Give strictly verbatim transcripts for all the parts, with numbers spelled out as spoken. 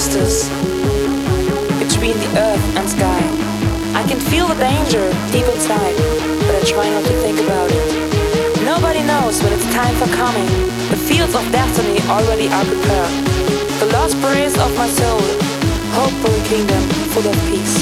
distance between the earth and sky. I can feel the danger deep inside, but I try not to think about it. Nobody knows when it's time for coming. The fields of destiny already are prepared. The lost praise of my soul, hope for a kingdom full of peace.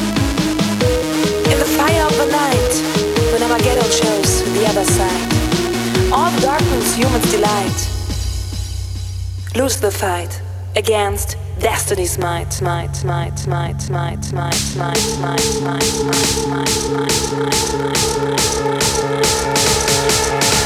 In the fire of the night, when Armageddon shows the other side, all the darkness humans delight. Lose the fight against destiny's might, might, might, might, might, might, might, might, might, might, might, might, might, might.